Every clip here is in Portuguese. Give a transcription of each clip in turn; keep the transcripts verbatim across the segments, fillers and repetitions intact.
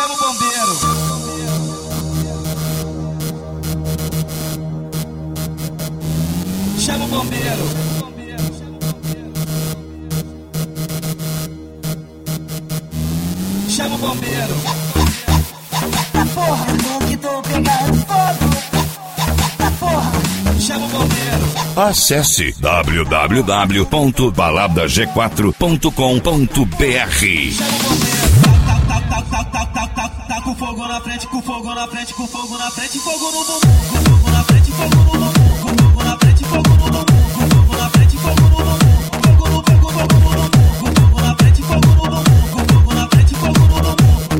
Chama o bombeiro. Chama o bombeiro. Chama o bombeiro. Tá porra, tô que tô pegando fogo. Tá porra. Chama o bombeiro. Acesse w w w ponto balada g quatro ponto com ponto b r. Chama o bombeiro. Tá, tá, tá, tá, tá, tá, tá, tá com fogo na frente, com fogo na frente, com fogo na frente, fogo no bumbum. Com fogo na frente, fogo no bumbum. Com fogo na frente, fogo no bumbum. Com fogo na frente, fogo no bumbum. Fogo no fogo, fogo no bumbum. Com fogo na frente, fogo no bumbum. Com fogo na frente, fogo no bumbum.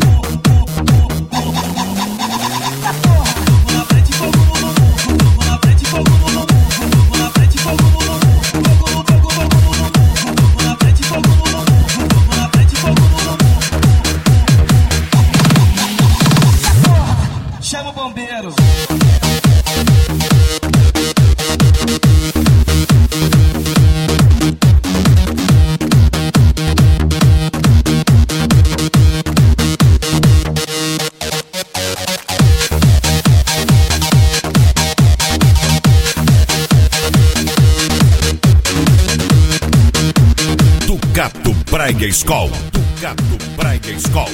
Tá porra. Fogo na frente, fogo no bumbum. Com fogo na frente, fogo no bumbum. Com fogo na frente, fogo no bumbum. Fogo no fogo, fogo no bumbum. Com fogo na frente, fogo no bumbum. Com fogo na frente, fogo no bumbum. Chama o bombeiro. Ducato Praia School. Ducato Praia School.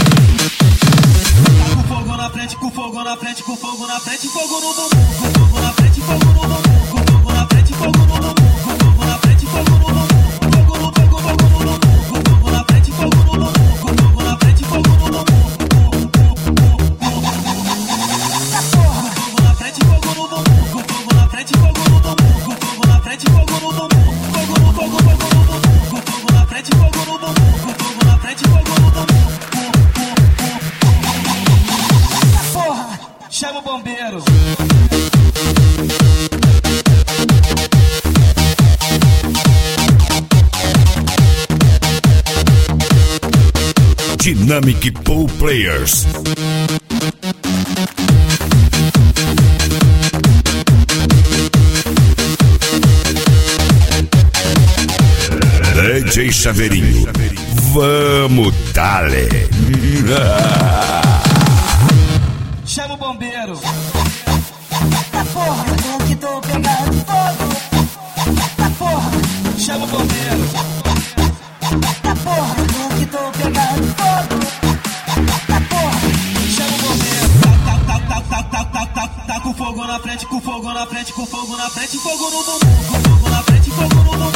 Com fogo na frente, com fogo na frente, com fogo na frente, fogo no bumbum. Com fogo na frente, fogo no bumbum. Com fogo na frente, fogo no bumbum. Com fogo na frente, fogo no bumbum. Fogo no fogo, fogo no bumbum. Com fogo na frente, fogo no bumbum. Com fogo na frente, fogo no bumbum. Tá porra. Com fogo na frente, fogo no bumbum. Com fogo na frente, fogo no bumbum. Com fogo na frente, fogo no bumbum. Fogo no fogo, fogo no bumbum. Com fogo na frente, fogo no bumbum. Com fogo na frente, fogo no bumbum. Tá porra. Chama o bombeiro. Dynamic Pool Players. D J Chaveirinho. Vamos, dale. Chama o bombeiro. Tá porra, tô que tô pegando fogo. Tá porra. Chama o bombeiro. Tá porra, tô que tô pegando fogo. Tá porra. Chama o bombeiro. Tá, tá, tá, tá, tá, tá, tá, tá com fogo na frente, com fogo na frente, com fogo na frente, fogo no bumbum. Com fogo na frente, fogo no bumbum.